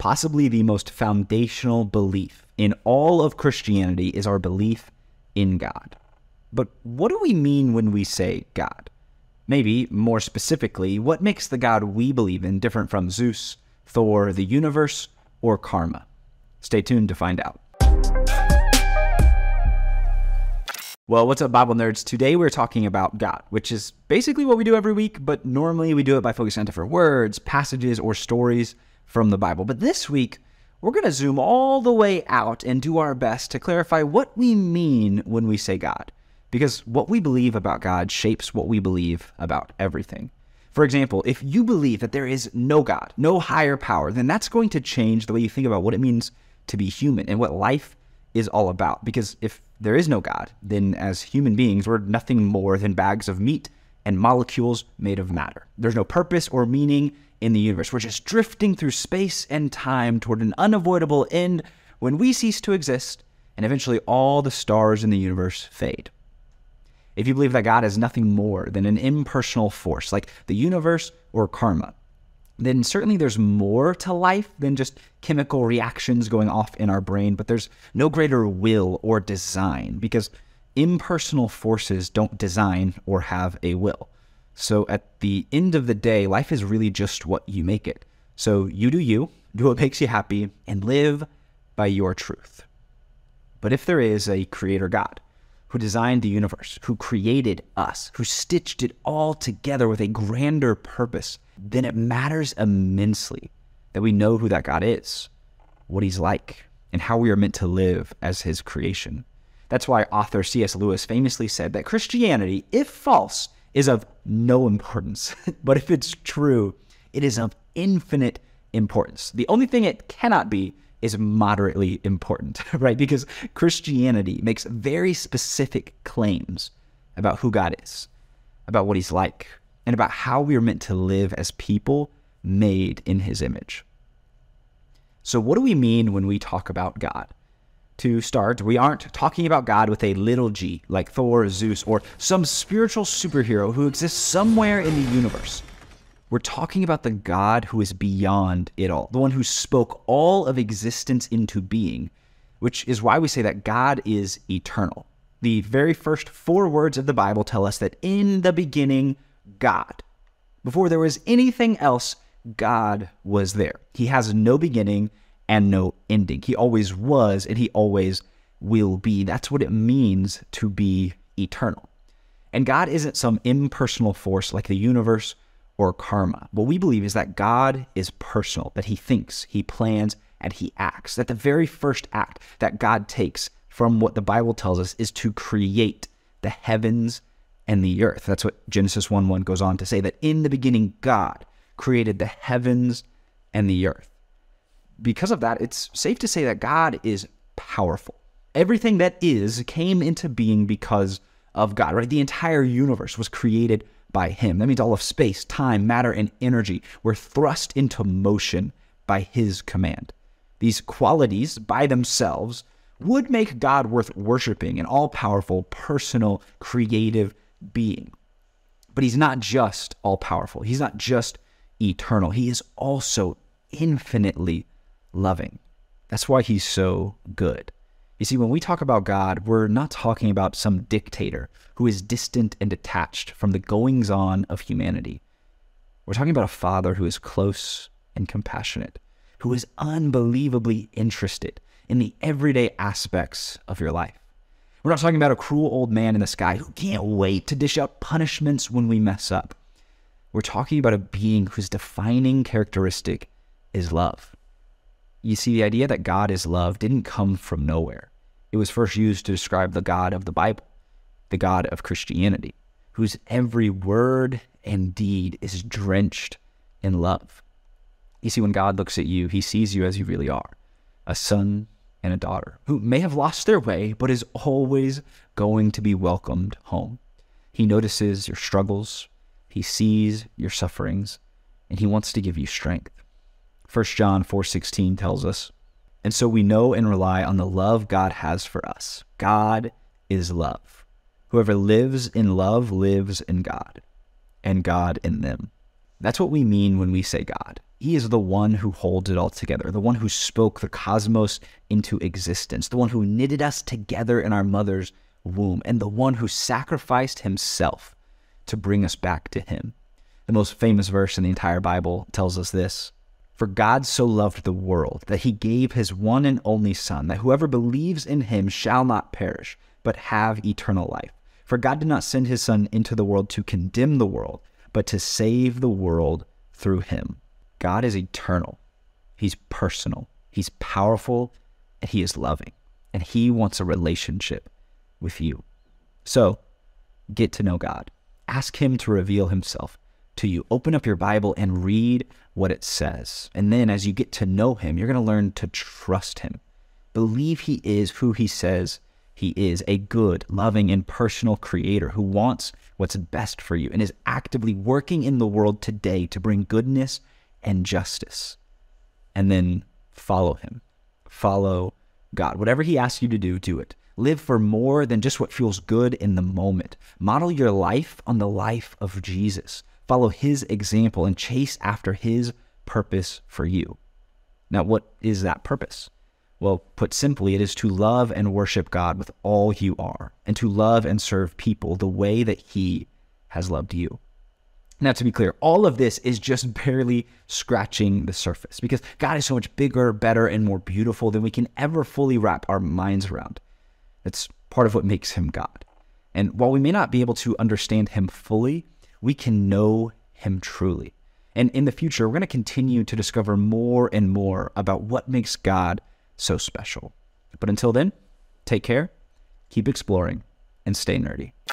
Possibly the most foundational belief in all of Christianity is our belief in God. But what do we mean when we say God? Maybe, more specifically, what makes the God we believe in different from Zeus, Thor, the universe, or karma? Stay tuned to find out. Well, what's up, Bible nerds? Today we're talking about God, which is basically what we do every week, but normally we do it by focusing on different words, passages, or stories from the Bible. But this week, we're going to zoom all the way out and do our best to clarify what we mean when we say God. Because what we believe about God shapes what we believe about everything. For example, if you believe that there is no God, no higher power, then that's going to change the way you think about what it means to be human and what life is all about. Because if there is no God, then as human beings, we're nothing more than bags of meat and molecules made of matter. There's no purpose or meaning in the universe. We're just drifting through space and time toward an unavoidable end when we cease to exist, and eventually all the stars in the universe fade. If you believe that God is nothing more than an impersonal force, like the universe or karma, then certainly there's more to life than just chemical reactions going off in our brain, but there's no greater will or design, because impersonal forces don't design or have a will. So at the end of the day, life is really just what you make it. So you, do what makes you happy, and live by your truth. But if there is a creator God, who designed the universe, who created us, who stitched it all together with a grander purpose, then it matters immensely that we know who that God is, what he's like, and how we are meant to live as his creation. That's why author C.S. Lewis famously said that Christianity, if false, is of no importance. But if it's true, it is of infinite importance. The only thing it cannot be is moderately important, right? Because Christianity makes very specific claims about who God is, about what he's like, and about how we are meant to live as people made in his image. So what do we mean when we talk about God? To start, we aren't talking about God with a little g, like Thor, Zeus, or some spiritual superhero who exists somewhere in the universe. We're talking about the God who is beyond it all, the one who spoke all of existence into being, which is why we say that God is eternal. The very first 4 words of the Bible tell us that in the beginning, God. Before there was anything else, God was there. He has no beginning and no ending. He always was, and he always will be. That's what it means to be eternal. And God isn't some impersonal force like the universe or karma. What we believe is that God is personal, that he thinks, he plans, and he acts. That the very first act that God takes from what the Bible tells us is to create the heavens and the earth. That's what Genesis 1:1 goes on to say, that in the beginning God created the heavens and the earth. Because of that, it's safe to say that God is powerful. Everything that is came into being because of God, right? The entire universe was created by him. That means all of space, time, matter, and energy were thrust into motion by his command. These qualities by themselves would make God worth worshiping, an all-powerful, personal, creative being. But he's not just all-powerful. He's not just eternal. He is also infinitely loving. That's why he's so good. You see, when we talk about God, we're not talking about some dictator who is distant and detached from the goings-on of humanity. We're talking about a father who is close and compassionate, who is unbelievably interested in the everyday aspects of your life. We're not talking about a cruel old man in the sky who can't wait to dish out punishments when we mess up. We're talking about a being whose defining characteristic is love. You see, the idea that God is love didn't come from nowhere. It was first used to describe the God of the Bible, the God of Christianity, whose every word and deed is drenched in love. You see, when God looks at you, he sees you as you really are, a son and a daughter who may have lost their way, but is always going to be welcomed home. He notices your struggles, he sees your sufferings, and he wants to give you strength. 1 John 4:16 tells us, "And so we know and rely on the love God has for us. God is love. Whoever lives in love lives in God, and God in them." That's what we mean when we say God. He is the one who holds it all together, the one who spoke the cosmos into existence, the one who knitted us together in our mother's womb, and the one who sacrificed himself to bring us back to him. The most famous verse in the entire Bible tells us this: "For God so loved the world that he gave his one and only Son, that whoever believes in him shall not perish, but have eternal life. For God did not send his Son into the world to condemn the world, but to save the world through him." God is eternal. He's personal. He's powerful, and he is loving. And he wants a relationship with you. So, get to know God. Ask him to reveal himself to you. Open up your Bible and read what it says. And then as you get to know him, you're going to learn to trust him. Believe he is who he says he is, a good, loving, and personal creator who wants what's best for you and is actively working in the world today to bring goodness and justice. And then follow him. Follow God. Whatever he asks you to do, do it. Live for more than just what feels good in the moment. Model your life on the life of Jesus. Follow his example and chase after his purpose for you. Now, what is that purpose? Well, put simply, it is to love and worship God with all you are, and to love and serve people the way that he has loved you. Now, to be clear, all of this is just barely scratching the surface, because God is so much bigger, better, and more beautiful than we can ever fully wrap our minds around. That's part of what makes him God. And while we may not be able to understand him fully, we can know him truly. And in the future, we're going to continue to discover more and more about what makes God so special. But until then, take care, keep exploring, and stay nerdy.